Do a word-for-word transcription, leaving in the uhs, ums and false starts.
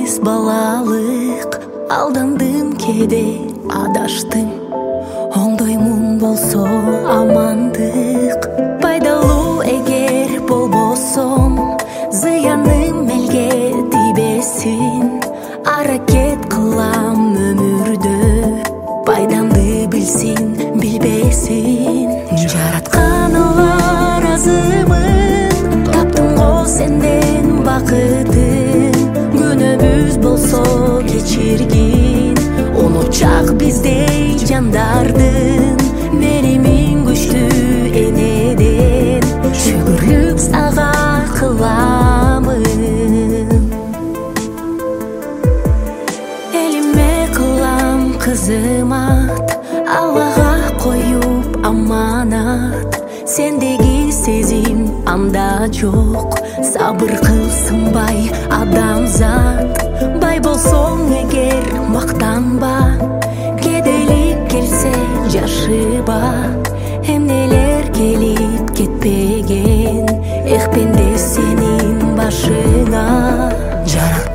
биз балалык, алдандым кээде адаштым. Оңдоймун болсо амандык, пайдалуу эгер болбосом, зыяным элге тийбесин. Аракет кылам өмүрдө, пайдамды билсин, билбесин. Жаратканга ыраазымын, таптым го сенден бакытын. Күнөөбүз болсо кечиргин, унутчак биздей жандардын. Менин күчтүү энеден шүгүрлүк сага кыламын. Элиме кылам кызымат, Аллага коюп аманат. Сендеги сезим анда жок, сабыр кылсынбай адамзат. Бай болсоң эгер мактанба, кедейлик келсе жашыба. Эмнелер келип кетпеген, эх пенде сенин башыңа. Жарат